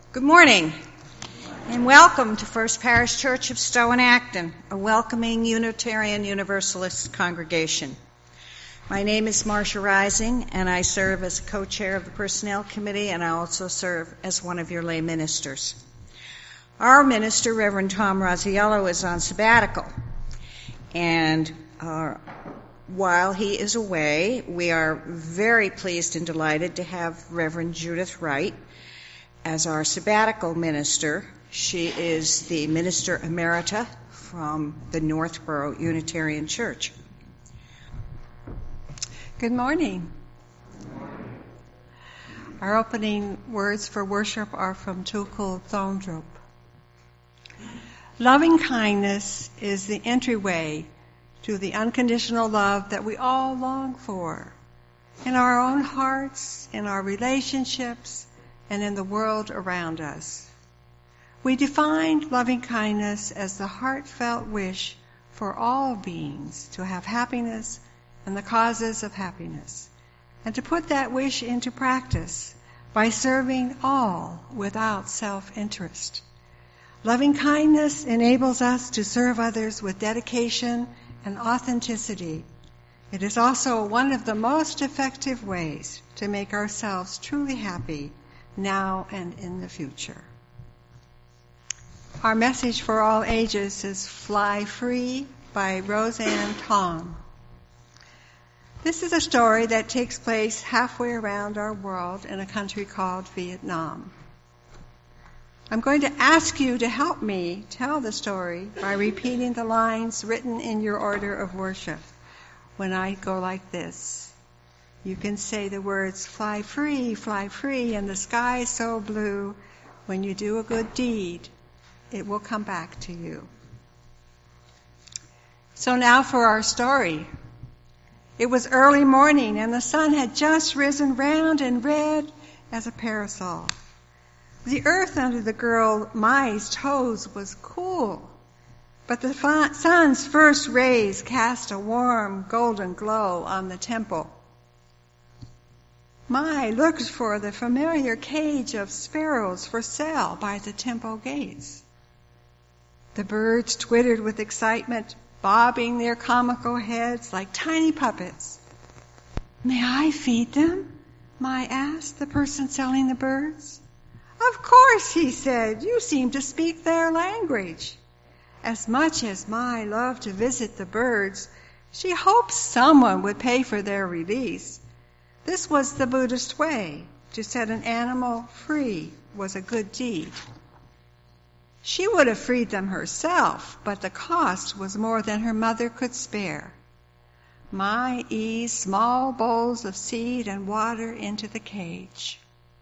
Good morning, and welcome to First Parish Church of Stowe and Acton, a welcoming Unitarian Universalist congregation. My name is Marcia Rising, and I serve as co-chair of the Personnel Committee, and I also serve as one of your lay ministers. Our minister, Reverend Tom Raziello, is on sabbatical, and while he is away, we are very pleased and delighted to have Reverend Judith Wright as our sabbatical minister. She is the Minister Emerita from the Northborough Unitarian Church. Good morning. Our opening words for worship are from Tukul Thondrup. Loving kindness is the entryway to the unconditional love that we all long for in our own hearts, in our relationships, and in the world around us. We defined loving kindness as the heartfelt wish for all beings to have happiness and the causes of happiness, and to put that wish into practice by serving all without self-interest. Loving kindness enables us to serve others with dedication and authenticity. It is also one of the most effective ways to make ourselves truly happy now and in the future. Our message for all ages is Fly Free by Roseanne Tong. This is a story that takes place halfway around our world in a country called Vietnam. I'm going to ask you to help me tell the story by repeating the lines written in your order of worship. When I go like this, you can say the words, fly free, and the sky so blue. When you do a good deed, it will come back to you. So now for our story. It was early morning, and the sun had just risen round and red as a parasol. The earth under the girl Mai's toes was cool, but the sun's first rays cast a warm golden glow on the temple. Mai looked for the familiar cage of sparrows for sale by the temple gates. The birds twittered with excitement, bobbing their comical heads like tiny puppets. "May I feed them?" Mai asked the person selling the birds. "Of course," he said. "You seem to speak their language." As much as Mai loved to visit the birds, she hoped someone would pay for their release. This was the Buddhist way. To set an animal free was a good deed. She would have freed them herself, but the cost was more than her mother could spare. Mai eased small bowls of seed and water into the cage.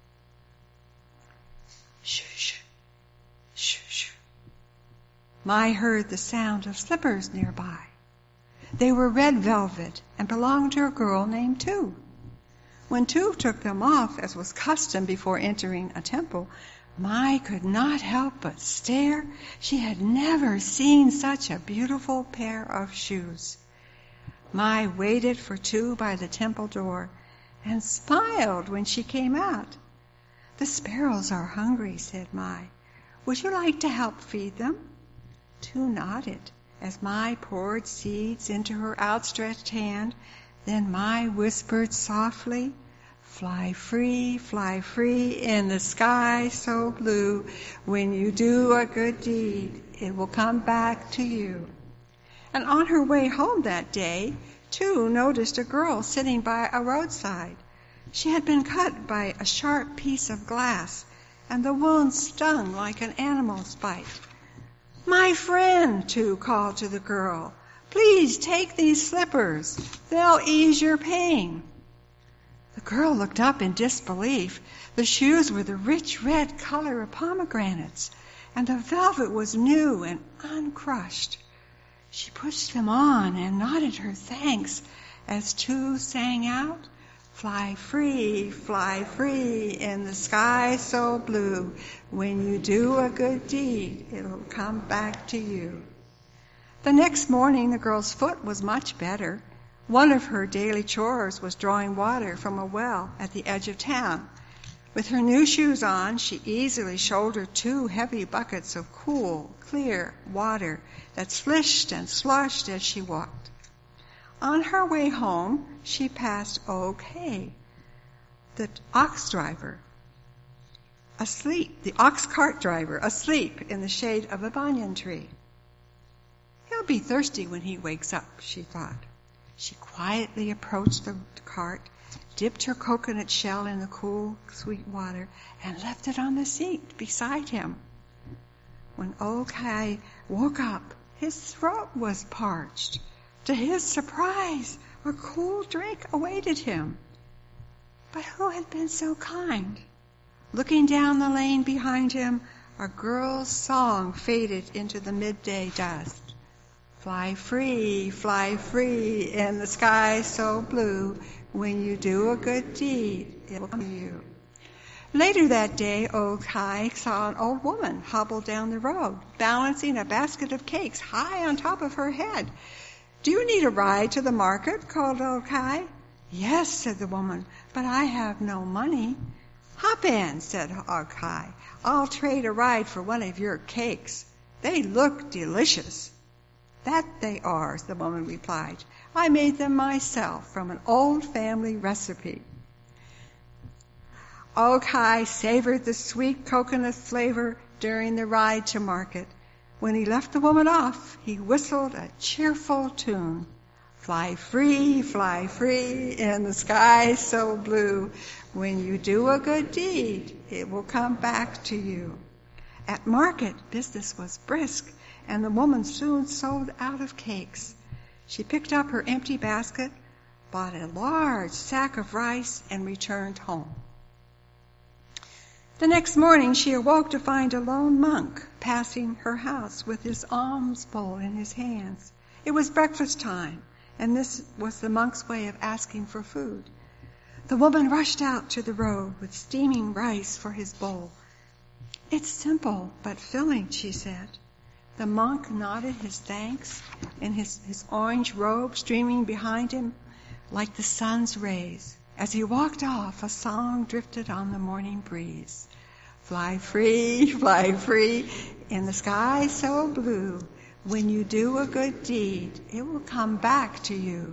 Shoo, shoo, shoo, shoo. Mai heard the sound of slippers nearby. They were red velvet and belonged to a girl named Tu. When Tu took them off, as was custom before entering a temple, Mai could not help but stare. She had never seen such a beautiful pair of shoes. Mai waited for Tu by the temple door and smiled when she came out. "The sparrows are hungry," said Mai. "Would you like to help feed them?" Tu nodded as Mai poured seeds into her outstretched hand. Then Mai whispered softly, fly free, in the sky so blue. When you do a good deed, it will come back to you." And on her way home that day, Tu noticed a girl sitting by a roadside. She had been cut by a sharp piece of glass, and the wound stung like an animal's bite. "My friend," Tu called to the girl, "please take these slippers. They'll ease your pain." The girl looked up in disbelief. The shoes were the rich red color of pomegranates, and the velvet was new and uncrushed. She pushed them on and nodded her thanks as Tu sang out, fly free, in the sky so blue. When you do a good deed, it'll come back to you." The next morning, the girl's foot was much better. One of her daily chores was drawing water from a well at the edge of town. With her new shoes on, she easily shouldered 2 heavy buckets of cool, clear water that slished and sloshed as she walked. On her way home, she passed old Kay, the ox cart driver, asleep in the shade of a banyan tree. He'll be thirsty when he wakes up, she thought. She quietly approached the cart, dipped her coconut shell in the cool, sweet water, and left it on the seat beside him. When old Kay woke up, his throat was parched. To his surprise, a cool drink awaited him. But who had been so kind? Looking down the lane behind him, a girl's song faded into the midday dust. Fly free, in the sky so blue. When you do a good deed, it will come to you. Later that day, old Kay saw an old woman hobble down the road, balancing a basket of cakes high on top of her head. "Do you need a ride to the market?" called old Kay. "Yes," said the woman, "but I have no money." "Hop in," said old Kay. "I'll trade a ride for one of your cakes. They look delicious." "That they are," the woman replied. "I made them myself from an old family recipe." Old Kay savored the sweet coconut flavor during the ride to market. When he left the woman off, he whistled a cheerful tune. Fly free, in the sky so blue. When you do a good deed, it will come back to you. At market, business was brisk, and the woman soon sold out of cakes. She picked up her empty basket, bought a large sack of rice, and returned home. The next morning she awoke to find a lone monk passing her house with his alms bowl in his hands. It was breakfast time, and this was the monk's way of asking for food. The woman rushed out to the road with steaming rice for his bowl. "It's simple but filling," she said. The monk nodded his thanks, and his orange robe streaming behind him like the sun's rays. As he walked off, a song drifted on the morning breeze. Fly free, in the sky so blue. When you do a good deed, it will come back to you.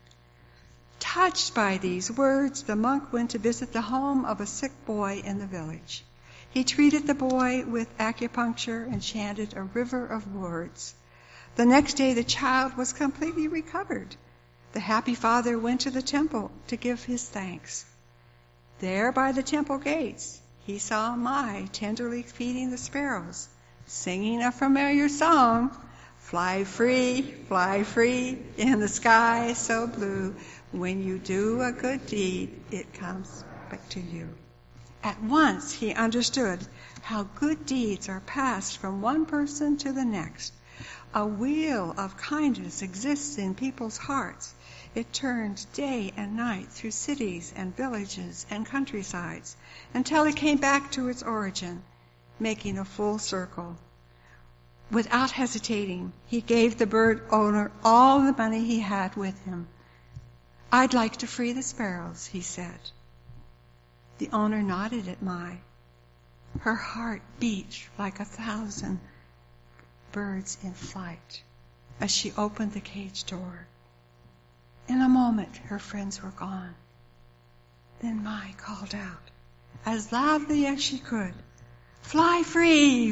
Touched by these words, the monk went to visit the home of a sick boy in the village. He treated the boy with acupuncture and chanted a river of words. The next day the child was completely recovered. The happy father went to the temple to give his thanks. There by the temple gates he saw Mai tenderly feeding the sparrows, singing a familiar song. Fly free, in the sky so blue. When you do a good deed, it comes back to you. At once he understood how good deeds are passed from one person to the next. A wheel of kindness exists in people's hearts. It turns day and night through cities and villages and countrysides until it came back to its origin, making a full circle. Without hesitating, he gave the bird owner all the money he had with him. "I'd like to free the sparrows," he said. The owner nodded at Mai. Her heart beat like 1,000 birds in flight as she opened the cage door. In a moment, her friends were gone. Then Mai called out, as loudly as she could, fly free,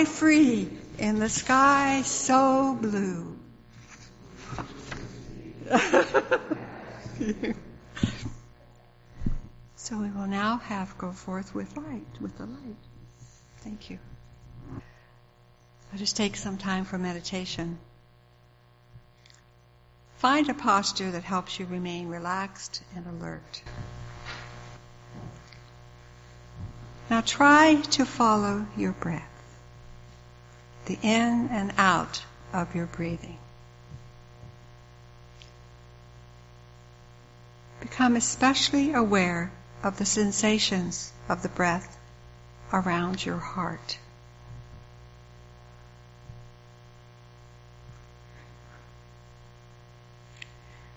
in the sky so blue." So we will now go forth with the light. Thank you. Let us take some time for meditation. Find a posture that helps you remain relaxed and alert. Now try to follow your breath, the in and out of your breathing. Become especially aware of the sensations of the breath around your heart.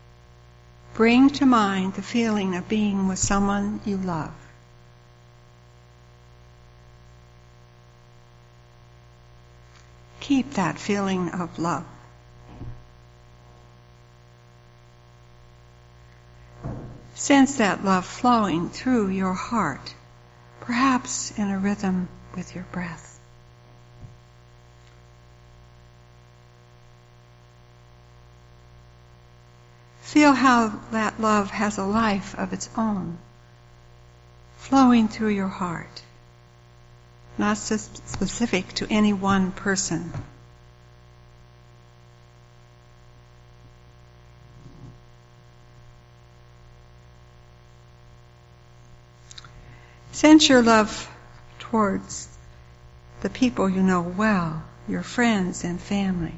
Bring to mind the feeling of being with someone you love. keep that feeling of love. Sense that love flowing through your heart, perhaps in a rhythm with your breath. Feel how that love has a life of its own, flowing through your heart, not specific to any one person. Sense your love towards the people you know well, your friends and family.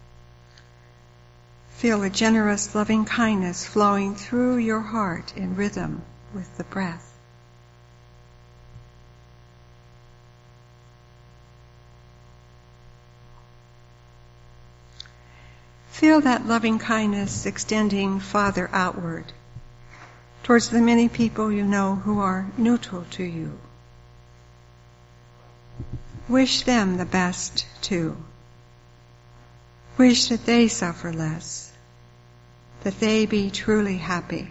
Feel a generous, loving kindness flowing through your heart in rhythm with the breath. Feel that loving kindness extending farther outward, towards the many people you know who are neutral to you. Wish them the best, too. Wish that they suffer less, that they be truly happy.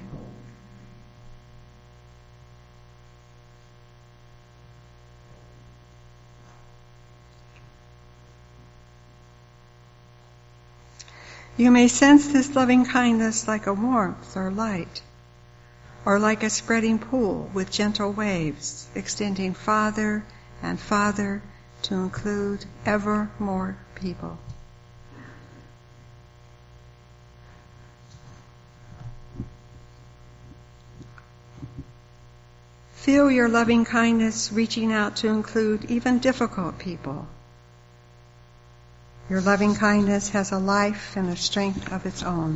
You may sense this loving kindness like a warmth or light, or like a spreading pool with gentle waves extending farther and farther to include ever more people. Feel your loving kindness reaching out to include even difficult people. Your loving kindness has a life and a strength of its own.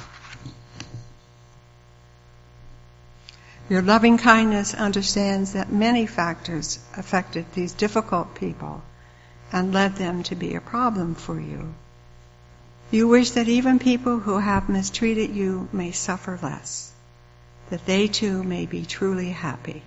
Your loving kindness understands that many factors affected these difficult people and led them to be a problem for you. You wish that even people who have mistreated you may suffer less, that they too may be truly happy.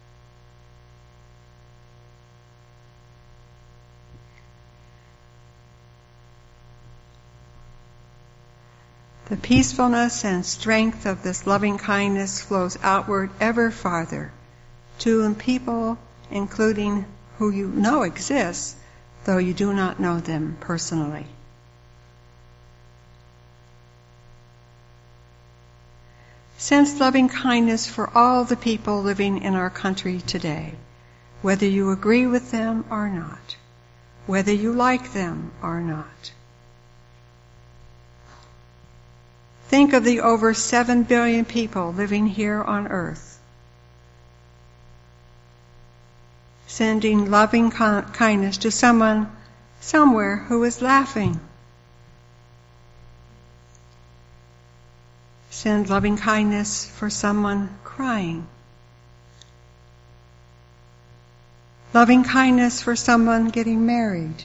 The peacefulness and strength of this loving kindness flows outward ever farther to people, including who you know exist, though you do not know them personally. Sense loving kindness for all the people living in our country today, whether you agree with them or not, whether you like them or not. Think of the over 7 billion people living here on earth. Sending loving kindness to someone somewhere who is laughing. Send loving kindness for someone crying. Loving kindness for someone getting married.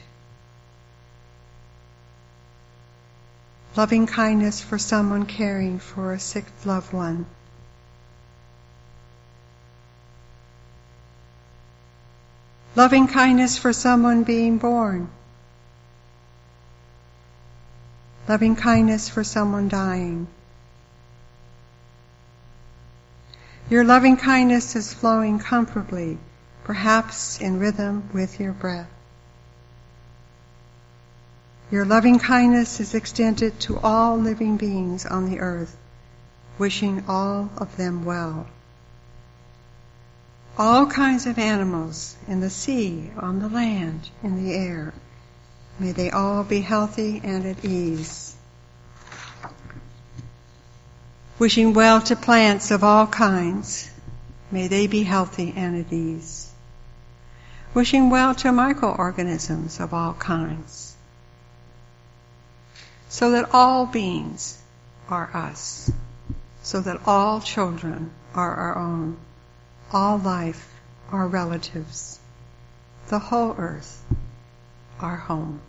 Loving kindness for someone caring for a sick loved one. Loving kindness for someone being born. Loving kindness for someone dying. Your loving kindness is flowing comfortably, perhaps in rhythm with your breath. Your loving kindness is extended to all living beings on the earth, wishing all of them well. All kinds of animals in the sea, on the land, in the air, may they all be healthy and at ease. Wishing well to plants of all kinds, may they be healthy and at ease. Wishing well to microorganisms of all kinds, so that all beings are us, so that all children are our own, all life our relatives, the whole earth our home.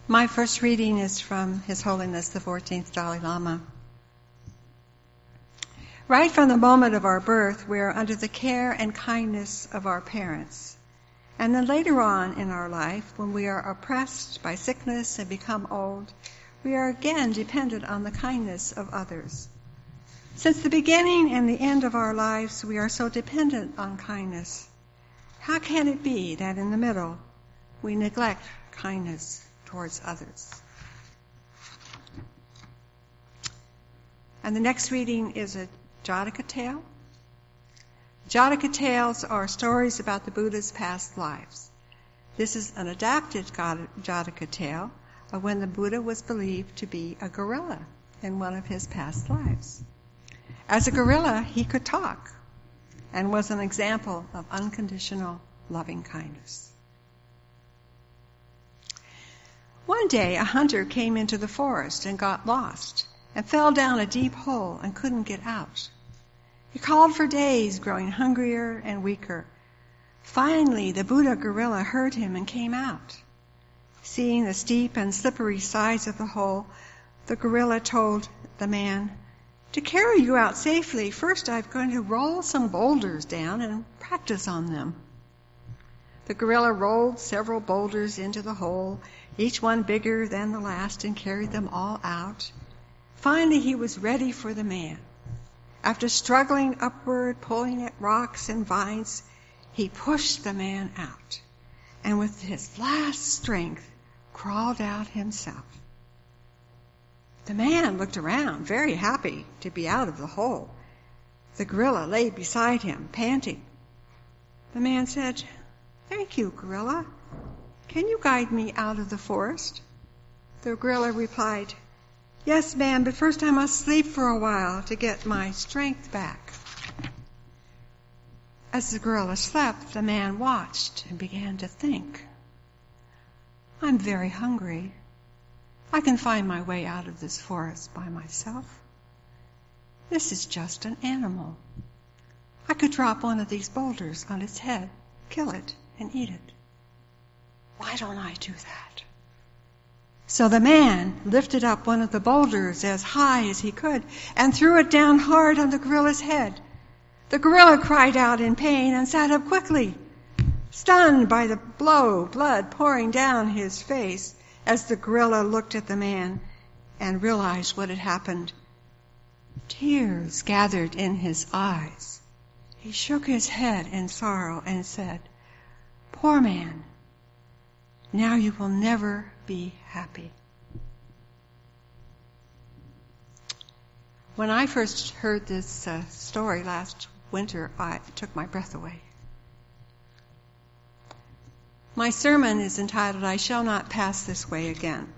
My first reading is from His Holiness the 14th Dalai Lama. Right from the moment of our birth, we are under the care and kindness of our parents. And then later on in our life, when we are oppressed by sickness and become old, we are again dependent on the kindness of others. Since the beginning and the end of our lives, we are so dependent on kindness. How can it be that in the middle, we neglect kindness towards others? And the next reading is a Jataka tale. Jataka tales are stories about the Buddha's past lives. This is an adapted Jataka tale of when the Buddha was believed to be a gorilla in one of his past lives. As a gorilla, he could talk and was an example of unconditional loving kindness. One day, a hunter came into the forest and got lost and fell down a deep hole and couldn't get out. He called for days, growing hungrier and weaker. Finally, the Buddha gorilla heard him and came out. Seeing the steep and slippery sides of the hole, the gorilla told the man, "To carry you out safely, first I'm going to roll some boulders down and practice on them." The gorilla rolled several boulders into the hole, each one bigger than the last, and carried them all out. Finally, he was ready for the man. After struggling upward, pulling at rocks and vines, he pushed the man out, and with his last strength, crawled out himself. The man looked around, very happy to be out of the hole. The gorilla lay beside him, panting. The man said, "Thank you, gorilla. Can you guide me out of the forest?" The gorilla replied, "Yes, man, but first I must sleep for a while to get my strength back." As the gorilla slept, the man watched and began to think. "I'm very hungry. I can find my way out of this forest by myself. This is just an animal. I could drop one of these boulders on its head, kill it, and eat it. Why don't I do that?" So the man lifted up one of the boulders as high as he could and threw it down hard on the gorilla's head. The gorilla cried out in pain and sat up quickly. Stunned by the blow, blood pouring down his face, as the gorilla looked at the man and realized what had happened, tears gathered in his eyes. He shook his head in sorrow and said, "Poor man, now you will never be happy." When I first heard this story last winter, it took my breath away. My sermon is entitled, "I Shall Not Pass This Way Again."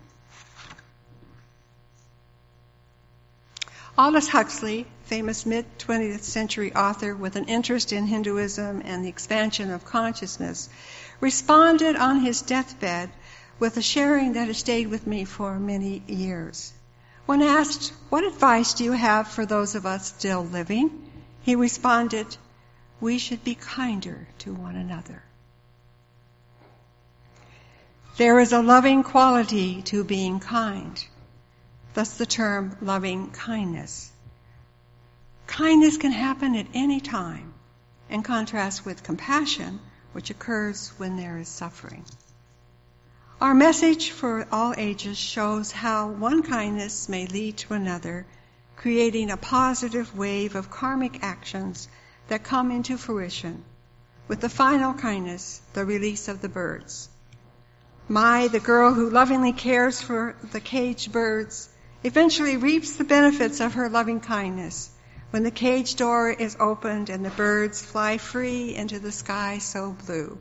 Aldous Huxley, famous mid-20th century author with an interest in Hinduism and the expansion of consciousness, responded on his deathbed with a sharing that has stayed with me for many years. When asked, "What advice do you have for those of us still living?" he responded, "We should be kinder to one another." There is a loving quality to being kind, thus the term loving kindness. Kindness can happen at any time, in contrast with compassion, which occurs when there is suffering. Our message for all ages shows how one kindness may lead to another, creating a positive wave of karmic actions that come into fruition, with the final kindness, the release of the birds. Mai, the girl who lovingly cares for the caged birds, eventually reaps the benefits of her loving kindness when the cage door is opened and the birds fly free into the sky so blue.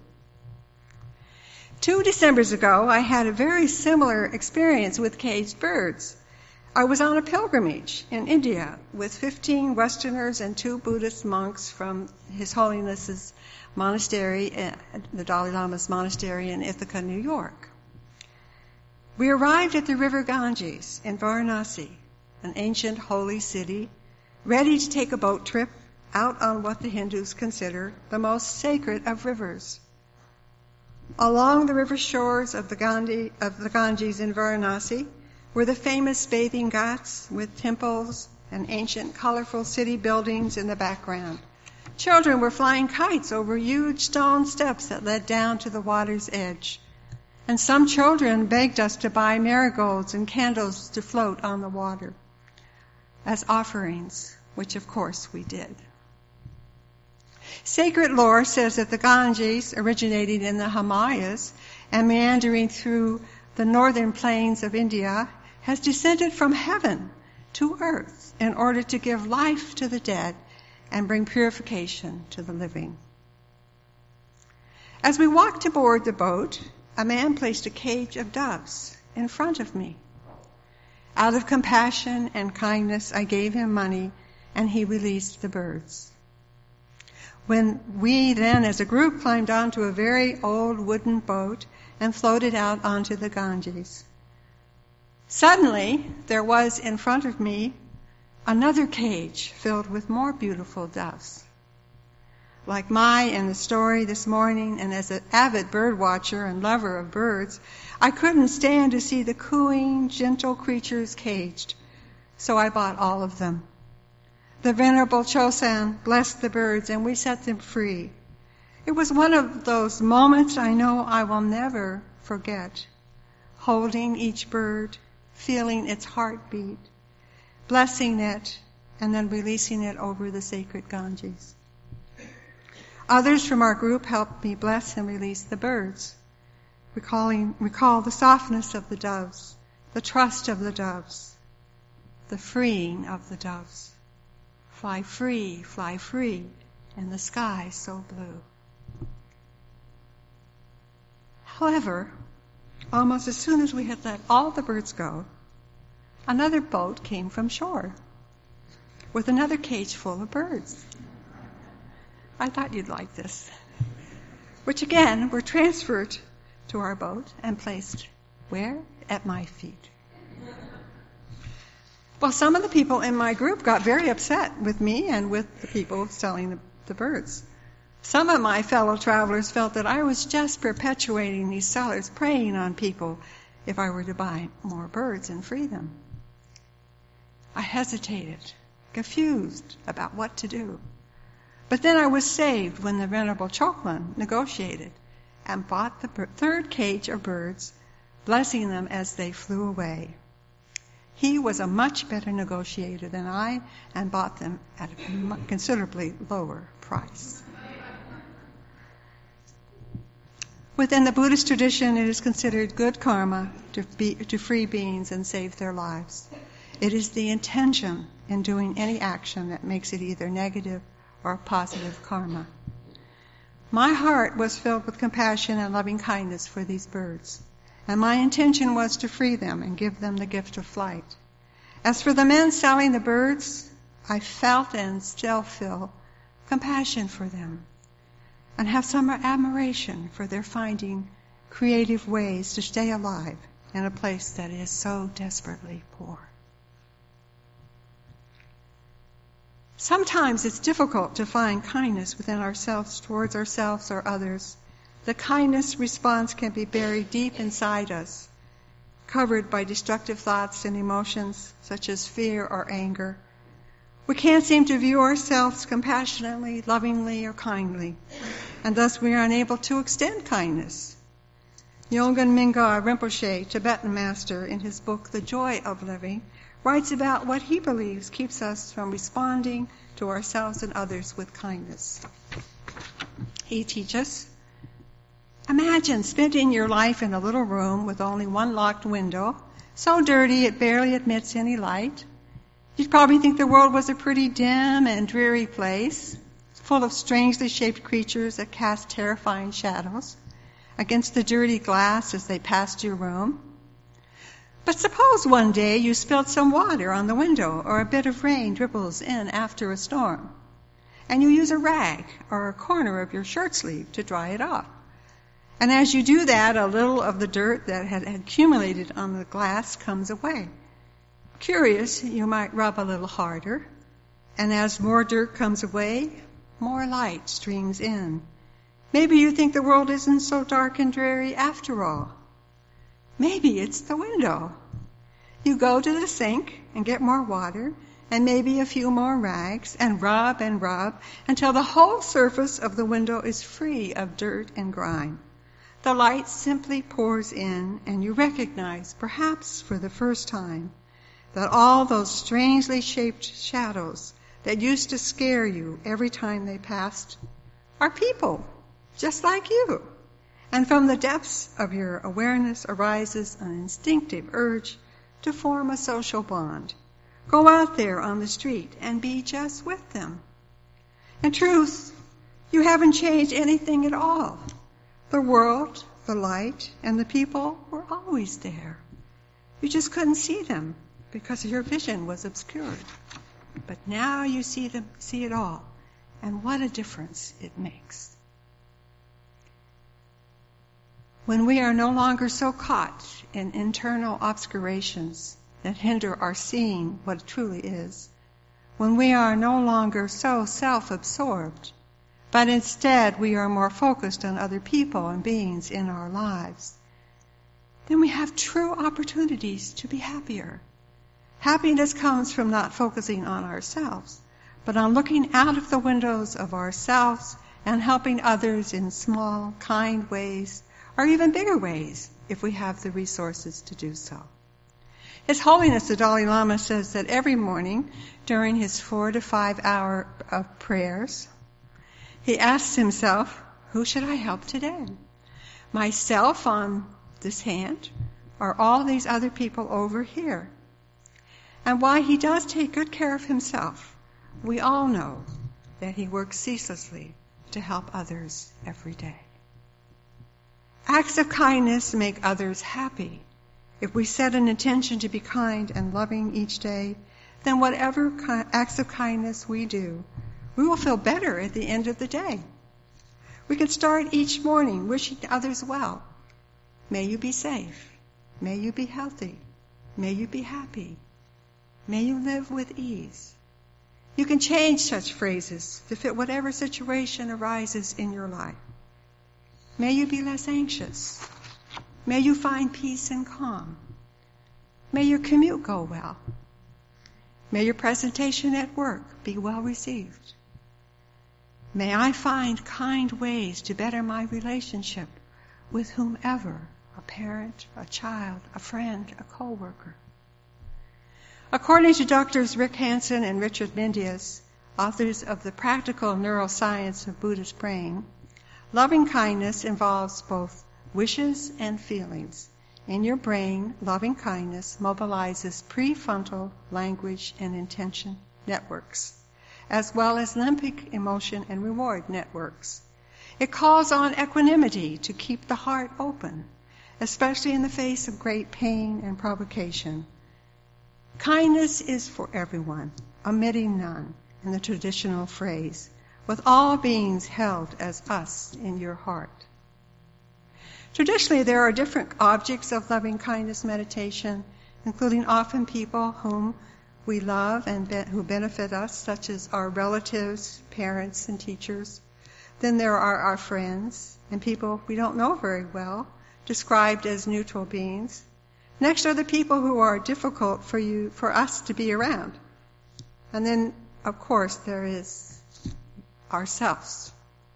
2 Decembers ago, I had a very similar experience with caged birds. I was on a pilgrimage in India with 15 Westerners and 2 Buddhist monks from His Holiness's monastery, the Dalai Lama's monastery in Ithaca, New York. We arrived at the river Ganges in Varanasi, an ancient holy city, ready to take a boat trip out on what the Hindus consider the most sacred of rivers. Along the river shores of the Ganges in Varanasi were the famous bathing ghats with temples and ancient colorful city buildings in the background. Children were flying kites over huge stone steps that led down to the water's edge. And some children begged us to buy marigolds and candles to float on the water as offerings, which of course we did. Sacred lore says that the Ganges originated in the Himalayas and meandering through the northern plains of India has descended from heaven to earth in order to give life to the dead and bring purification to the living. As we walked aboard the boat, a man placed a cage of doves in front of me. Out of compassion and kindness, I gave him money, and he released the birds. When we then, as a group, climbed onto a very old wooden boat and floated out onto the Ganges. Suddenly, there was in front of me another cage filled with more beautiful doves. Like Mai in the story this morning, and as an avid bird watcher and lover of birds, I couldn't stand to see the cooing, gentle creatures caged, so I bought all of them. The Venerable Chosan blessed the birds, and we set them free. It was one of those moments I know I will never forget, holding each bird, feeling its heartbeat, blessing it, and then releasing it over the sacred Ganges. Others from our group helped me bless and release the birds, recall the softness of the doves, the trust of the doves, the freeing of the doves. Fly free, and the sky so blue. However, almost as soon as we had let all the birds go, another boat came from shore with another cage full of birds. I thought you'd like this. Which again were transferred to our boat and placed where? At my feet. Well, some of the people in my group got very upset with me and with the people selling the birds. Some of my fellow travelers felt that I was just perpetuating these sellers preying on people if I were to buy more birds and free them. I hesitated, confused about what to do. But then I was saved when the Venerable Choklan negotiated and bought the third cage of birds, blessing them as they flew away. He was a much better negotiator than I and bought them at a considerably lower price. Within the Buddhist tradition, it is considered good karma to free beings and save their lives. It is the intention in doing any action that makes it either negative or positive karma. My heart was filled with compassion and loving kindness for these birds, and my intention was to free them and give them the gift of flight. As for the men selling the birds, I felt and still feel compassion for them and have some admiration for their finding creative ways to stay alive in a place that is so desperately poor. Sometimes it's difficult to find kindness within ourselves, towards ourselves or others. The kindness response can be buried deep inside us, covered by destructive thoughts and emotions such as fear or anger. We can't seem to view ourselves compassionately, lovingly, or kindly, and thus we are unable to extend kindness. Yongchen Mingyur Rinpoche, Tibetan master, in his book The Joy of Living, writes about what he believes keeps us from responding to ourselves and others with kindness. He teaches, imagine spending your life in a little room with only one locked window, so dirty it barely admits any light. You'd probably think the world was a pretty dim and dreary place, full of strangely shaped creatures that cast terrifying shadows against the dirty glass as they passed your room. But suppose one day you spilled some water on the window, or a bit of rain dribbles in after a storm, and you use a rag or a corner of your shirt sleeve to dry it off. And as you do that, a little of the dirt that had accumulated on the glass comes away. Curious, you might rub a little harder, and as more dirt comes away, more light streams in, Maybe you think the world isn't so dark and dreary after all. Maybe it's the window. You go to the sink and get more water and maybe a few more rags and rub until the whole surface of the window is free of dirt and grime. The light simply pours in and you recognize, perhaps for the first time, that all those strangely shaped shadows that used to scare you every time they passed are people, just like you. And from the depths of your awareness arises an instinctive urge to form a social bond. Go out there on the street and be just with them. In truth, you haven't changed anything at all. The world, the light, and the people were always there. You just couldn't see them because your vision was obscured. But now you see it all, and what a difference it makes. When we are no longer so caught in internal obscurations that hinder our seeing what it truly is, when we are no longer so self-absorbed, but instead we are more focused on other people and beings in our lives, then we have true opportunities to be happier. Happiness comes from not focusing on ourselves, but on looking out of the windows of ourselves and helping others in small, kind ways, or even bigger ways, if we have the resources to do so. His Holiness the Dalai Lama says that every morning, during his 4 to 5 hour of prayers, he asks himself, who should I help today? Myself on this hand, or all these other people over here? And while he does take good care of himself, we all know that he works ceaselessly to help others every day. Acts of kindness make others happy. If we set an intention to be kind and loving each day, then whatever acts of kindness we do, we will feel better at the end of the day. We can start each morning wishing others well. May you be safe. May you be healthy. May you be happy. May you live with ease. You can change such phrases to fit whatever situation arises in your life. May you be less anxious. May you find peace and calm. May your commute go well. May your presentation at work be well received. May I find kind ways to better my relationship with whomever, a parent, a child, a friend, a co-worker. According to Drs. Rick Hanson and Richard Mendius, authors of The Practical Neuroscience of Buddha's Brain, loving kindness involves both wishes and feelings. In your brain, loving kindness mobilizes prefrontal language and intention networks, as well as limbic emotion and reward networks. It calls on equanimity to keep the heart open, especially in the face of great pain and provocation. Kindness is for everyone, omitting none, in the traditional phrase, with all beings held as us in your heart. Traditionally, there are different objects of loving kindness meditation, including often people whom we love and who benefit us, such as our relatives, parents, and teachers. Then there are our friends and people we don't know very well, described as neutral beings. Next are the people who are difficult for us to be around. And then, of course, there is ourselves.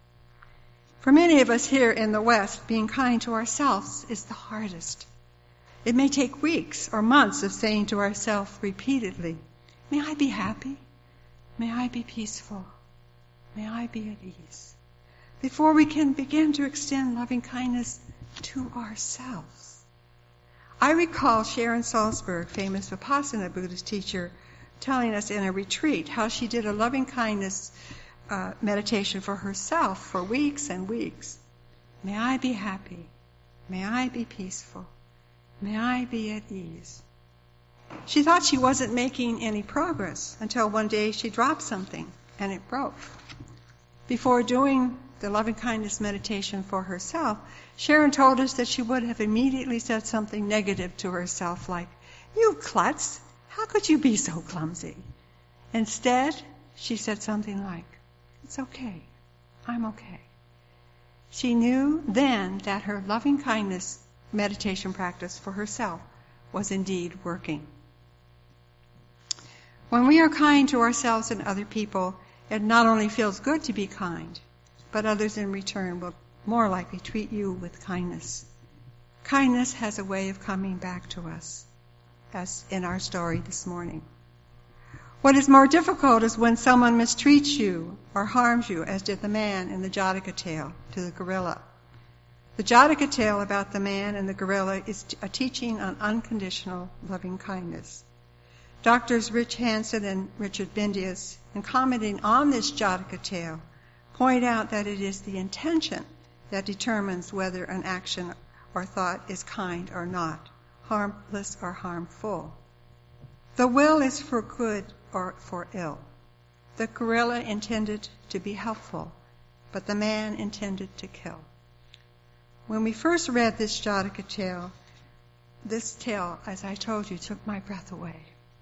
For many of us here in the West, being kind to ourselves is the hardest. It may take weeks or months of saying to ourselves repeatedly, may I be happy? May I be peaceful? May I be at ease? Before we can begin to extend loving kindness to ourselves. I recall Sharon Salzberg, famous Vipassana Buddhist teacher, telling us in a retreat how she did a loving kindness meditation for herself for weeks and weeks. May I be happy. May I be peaceful. May I be at ease. She thought she wasn't making any progress until one day she dropped something and it broke. Before doing the loving kindness meditation for herself, Sharon told us that she would have immediately said something negative to herself like, "You klutz, how could you be so clumsy?" Instead, she said something like, "It's okay. I'm okay." She knew then that her loving kindness meditation practice for herself was indeed working. When we are kind to ourselves and other people, it not only feels good to be kind, but others in return will more likely treat you with kindness. Kindness has a way of coming back to us, as in our story this morning. What is more difficult is when someone mistreats you or harms you, as did the man in the Jataka tale to the gorilla. The Jataka tale about the man and the gorilla is a teaching on unconditional loving kindness. Doctors Rich Hansen and Richard Bindius, in commenting on this Jataka tale, point out that it is the intention that determines whether an action or thought is kind or not, harmless or harmful. The will is for good or for ill. The gorilla intended to be helpful, but the man intended to kill. When we first read this Jataka tale, this tale, as I told you, took my breath away.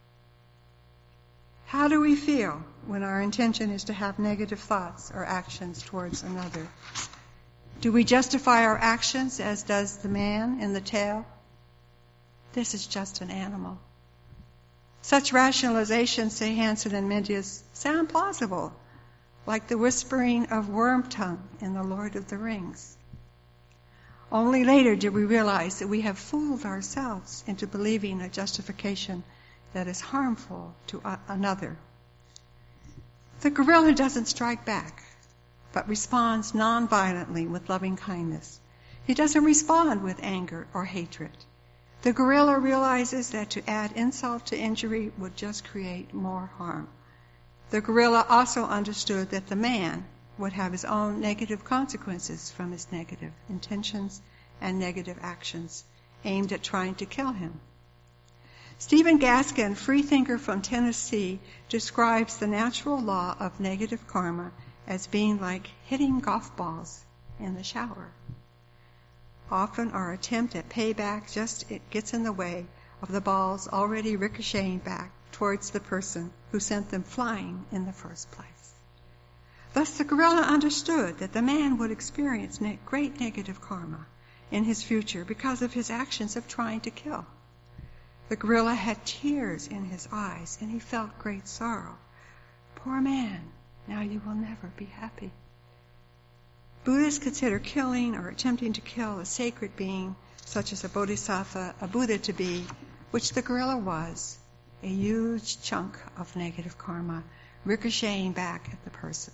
How do we feel when our intention is to have negative thoughts or actions towards another? Do we justify our actions as does the man in the tale? This is just an animal. Such rationalizations, say Hansen and Mindius, sound plausible, like the whispering of Wormtongue in The Lord of the Rings. Only later did we realize that we have fooled ourselves into believing a justification that is harmful to another. The gorilla doesn't strike back, but responds non-violently with loving kindness. He doesn't respond with anger or hatred. The gorilla realizes that to add insult to injury would just create more harm. The gorilla also understood that the man would have his own negative consequences from his negative intentions and negative actions aimed at trying to kill him. Stephen Gaskin, freethinker from Tennessee, describes the natural law of negative karma as being like hitting golf balls in the shower. Often our attempt at payback just gets in the way of the balls already ricocheting back towards the person who sent them flying in the first place. Thus the gorilla understood that the man would experience great negative karma in his future because of his actions of trying to kill. The gorilla had tears in his eyes, and he felt great sorrow. Poor man, now you will never be happy. Buddhists consider killing or attempting to kill a sacred being, such as a bodhisattva, a Buddha to be, which the gorilla was, a huge chunk of negative karma ricocheting back at the person.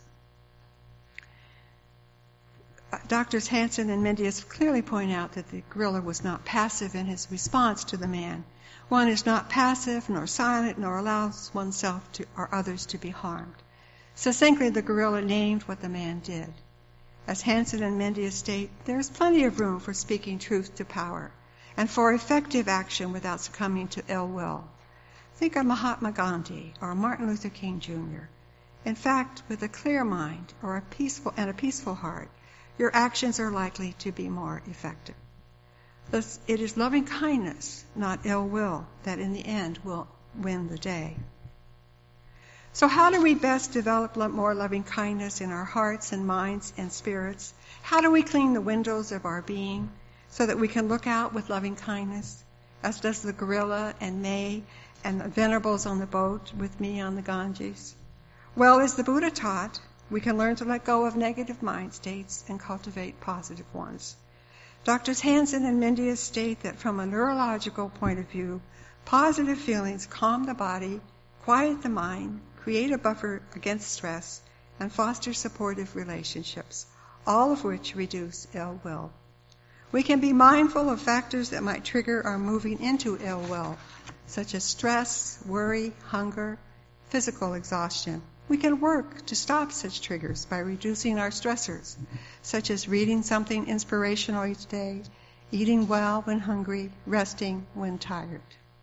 Doctors Hansen and Mindius clearly point out that the gorilla was not passive in his response to the man. One is not passive nor silent nor allows oneself or others to be harmed. Succinctly, the gorilla named what the man did. As Hansen and Mindius state, there is plenty of room for speaking truth to power and for effective action without succumbing to ill will. Think of Mahatma Gandhi or Martin Luther King Jr. In fact, with a clear mind or a peaceful heart, your actions are likely to be more effective. Thus, it is loving kindness, not ill will, that in the end will win the day. So how do we best develop more loving kindness in our hearts and minds and spirits? How do we clean the windows of our being so that we can look out with loving kindness, as does the gorilla and May and the venerables on the boat with me on the Ganges? Well, as the Buddha taught, we can learn to let go of negative mind states and cultivate positive ones. Doctors Hansen and Mindius state that from a neurological point of view, positive feelings calm the body, quiet the mind, create a buffer against stress, and foster supportive relationships, all of which reduce ill will. We can be mindful of factors that might trigger our moving into ill will, such as stress, worry, hunger, physical exhaustion. We can work to stop such triggers by reducing our stressors, such as reading something inspirational each day, eating well when hungry, resting when tired.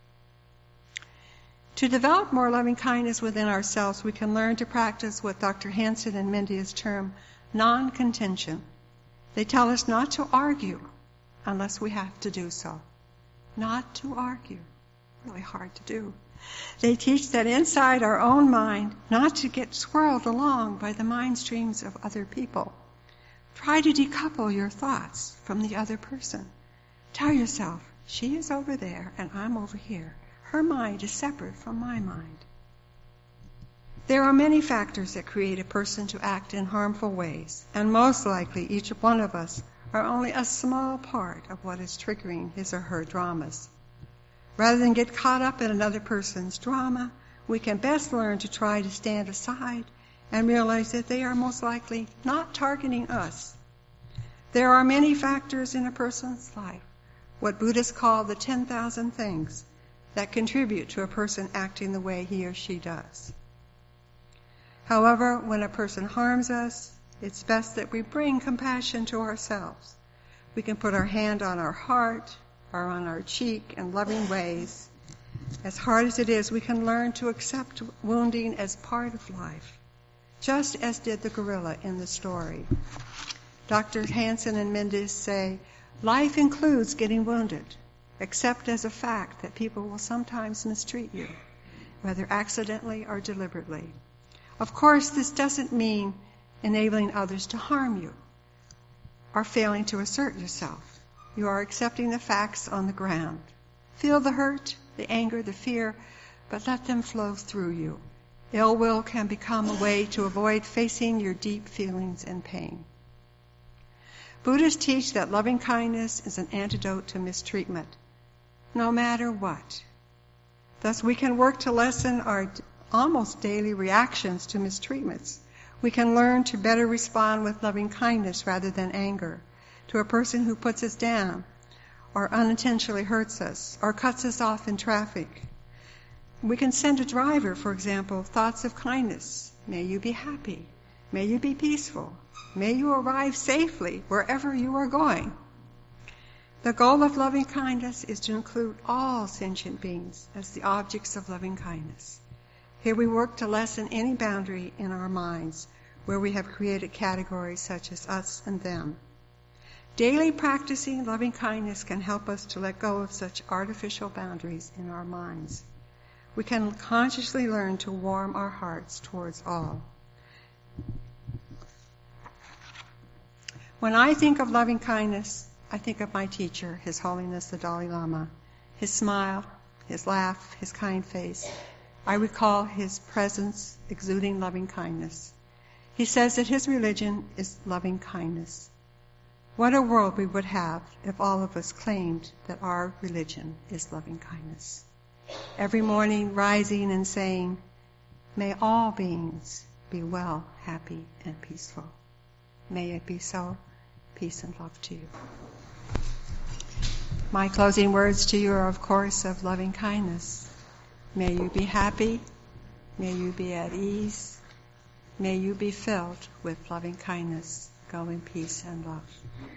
To develop more loving kindness within ourselves, we can learn to practice what Dr. Hansen and Mindius term non-contention. They tell us not to argue unless we have to do so. Not to argue. Really hard to do. They teach that inside our own mind, not to get swirled along by the mind streams of other people. Try to decouple your thoughts from the other person. Tell yourself, she is over there and I'm over here. Her mind is separate from my mind. There are many factors that create a person to act in harmful ways, and most likely each one of us are only a small part of what is triggering his or her dramas. Rather than get caught up in another person's drama, we can best learn to try to stand aside and realize that they are most likely not targeting us. There are many factors in a person's life, what Buddhists call the 10,000 things, that contribute to a person acting the way he or she does. However, when a person harms us, it's best that we bring compassion to ourselves. We can put our hand on our heart or on our cheek in loving ways. As hard as it is, we can learn to accept wounding as part of life, just as did the gorilla in the story. Dr. Hansen and Mendes say, life includes getting wounded. Accept as a fact that people will sometimes mistreat you, whether accidentally or deliberately. Of course, this doesn't mean enabling others to harm you or failing to assert yourself. You are accepting the facts on the ground. Feel the hurt, the anger, the fear, but let them flow through you. Ill will can become a way to avoid facing your deep feelings and pain. Buddhists teach that loving kindness is an antidote to mistreatment, no matter what. Thus, we can work to lessen our almost daily reactions to mistreatments. We can learn to better respond with loving kindness rather than anger to a person who puts us down or unintentionally hurts us or cuts us off in traffic. We can send a driver, for example, thoughts of kindness. May you be happy. May you be peaceful. May you arrive safely wherever you are going. The goal of loving kindness is to include all sentient beings as the objects of loving kindness. Here we work to lessen any boundary in our minds where we have created categories such as us and them. Daily practicing loving kindness can help us to let go of such artificial boundaries in our minds. We can consciously learn to warm our hearts towards all. When I think of loving kindness, I think of my teacher, His Holiness the Dalai Lama. His smile, his laugh, his kind face. I recall his presence exuding loving kindness. He says that his religion is loving kindness. What a world we would have if all of us claimed that our religion is loving kindness. Every morning rising and saying, may all beings be well, happy, and peaceful. May it be so. Peace and love to you. My closing words to you are, of course, of loving kindness. May you be happy. May you be at ease. May you be filled with loving kindness. Go in peace and love.